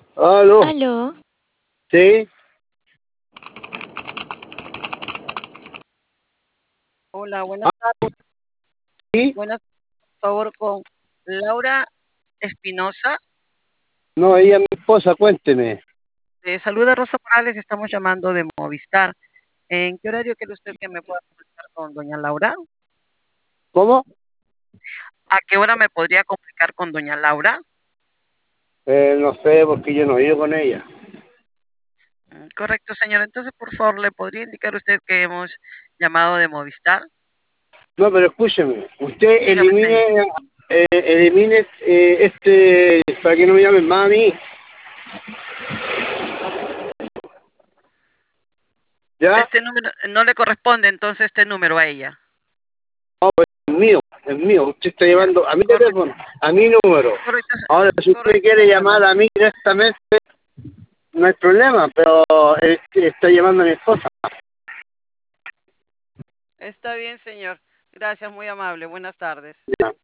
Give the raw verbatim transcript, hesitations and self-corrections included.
Aló, Aló, sí, Hola, buenas tardes. sí, Buenas, por favor, con Laura Espinosa. no, ella es mi esposa, cuénteme. Eh, saluda Rosa Morales, estamos llamando de Movistar. ¿En qué horario quiere usted que me pueda comunicar con doña Laura? ¿Cómo? ¿A qué hora me podría comunicar con doña Laura? Eh, no sé, porque yo no he ido con ella. Mm, Correcto, señor. Entonces, por favor, ¿le podría indicar usted que hemos llamado de Movistar? No, pero escúcheme, usted Dígame, señor. elimine, eh, elimine eh, este, para que no me llamen más a mí, ¿ya? Este número no le corresponde entonces este número a ella. Es mío, es mío, usted está Ya, llevando a mi correcto, teléfono, a mi número. correcto, Ahora, si usted me correcto, quiere señor. llamar a mí directamente, no hay problema, pero eh, está llamando a mi esposa. Está bien, señor. Gracias, muy amable. Buenas tardes. Ya.